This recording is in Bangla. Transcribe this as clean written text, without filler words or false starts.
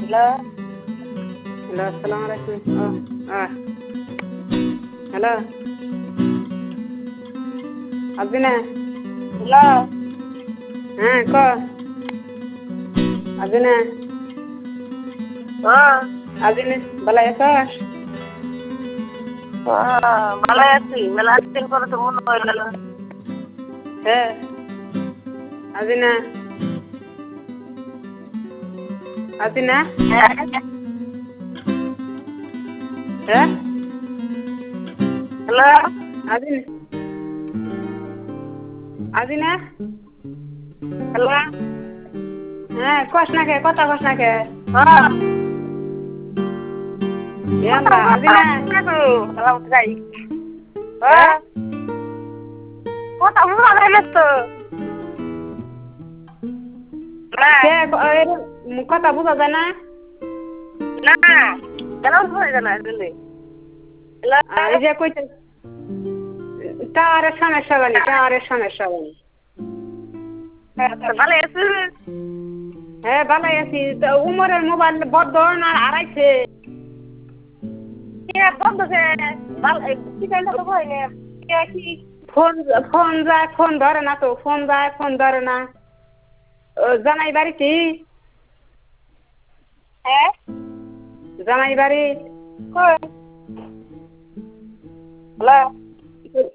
হ্যালো হ্যালো, আসসালামু আলাইকুম। হ্যালো, আবিনা। হ্যালো হ্যাঁ, ক আবিনা। আবিনা, ভালো আছিস? ভালো আছি। মেলা দিন পরে তো মনে হয়ে গেল। হ্যাঁ, আবিনা। আবিনা। হ্যাঁ হ্যাঁ, হ্যালো আবিনা। আবিনা। হ্যালো হ্যাঁ, কস না কে, কথা কস না কে। হ্যাঁ এমরা আবিনা। যাই হ্যাঁ, কথা বুঝা যায় না তো। কে কথা বুঝা যায় না? না কেন বুঝা যায় না আসলে? এই যে কইতে টাওয়ারের সমস্যা বলি, টাওয়ারের সমস্যা বলি। ভালো আছি। হ্যাঁ, ভালো আছি। তো উমরের মোবাইল বদ্ধ না হারাইছে? বন্ধুকে চিকেনটা তো হয় না। কি ফোন ফোন যায়, ফোন ধরে না তো, ফোন যায়, ফোন ধরে না। জামাই বাড়িতে, হ্যাঁ জামাই বাড়ি। কই হ্যালো